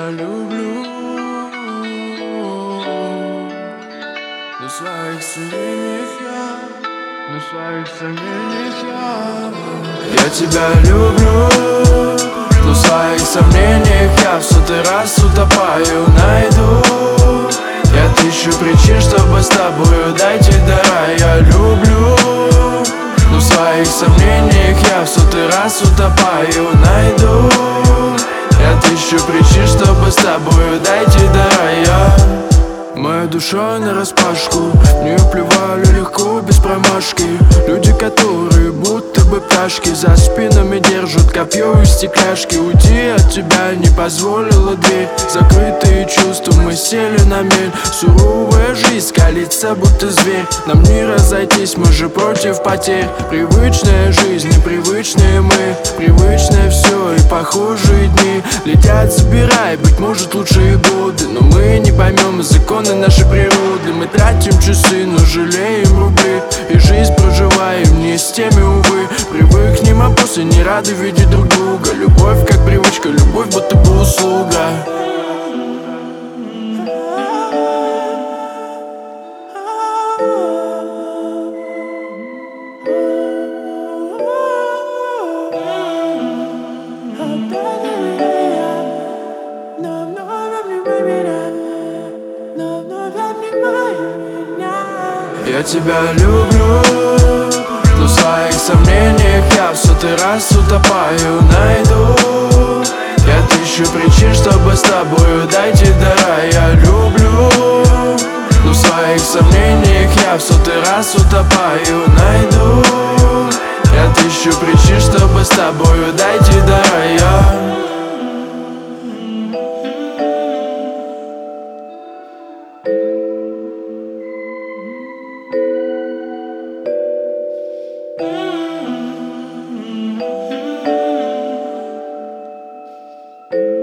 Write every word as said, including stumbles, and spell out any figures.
люблю, на своих сомнениях я, на своих сомнениях я. Я тебя люблю, но в своих сомнениях я в сотый раз утопаю, найду я тысячу причин, чтобы с тобою дойти до рая. Я люблю, но в своих сомнениях я в сотый раз утопаю, найду я тысячу причин, чтобы с тобою дойти до рая. Моей душой нараспашку, в нее плевали легко, без промашки. Люди, которые будто бы пташки, за спинами держат копье и стекляшки. Уйти от тебя не позволила дверь, закрытые чувства, мы сели на мель. Суровая жизнь скалится, будто зверь, нам не разойтись, мы же против потерь. Привычная жизнь, непривычные мы, привычное все и похожие дни летят, забирай, быть может, лучшие годы, но мы не поймем законы нашей природы. Мы тратим часы, но жалеем рубли, и жизнь проживаем не с теми, увы. Привыкнем, а после не рады видеть друг друга. Любовь как привычка, любовь будто бы услуга. Я тебя люблю, но в своих сомнениях я в сотый раз утопаю, найду я тысячу причин, чтобы с тобою дойти до рая. Я люблю, но в своих сомнениях я в сотый раз утопаю, найду я тысячу причин, чтобы с тобою дойти до рая. Mm-hmm.